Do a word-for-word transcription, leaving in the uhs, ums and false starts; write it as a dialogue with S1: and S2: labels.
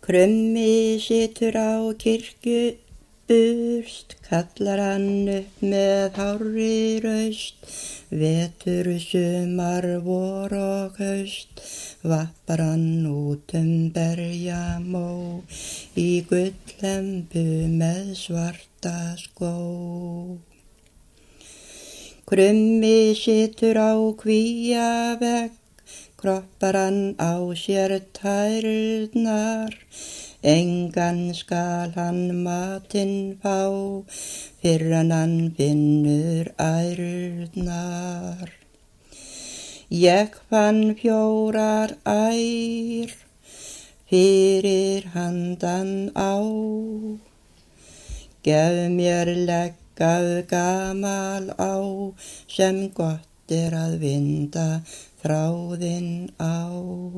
S1: Krummi situr á kirkjuburst, kallar hann upp með hárri raust. Vetur, sumar, vor og haust, vappar hann út um berjamó í gullembu með svarta skó. Krummi situr á kvíavegg, kroppar hann á sér tærnar. Engan skal hann matinn fá, fyrr en hann finnur ærnar. Ég fann fjórar ær, fyrir handan á. Gef mér legg af gamal á, sem gott er að vinda þráðinn á.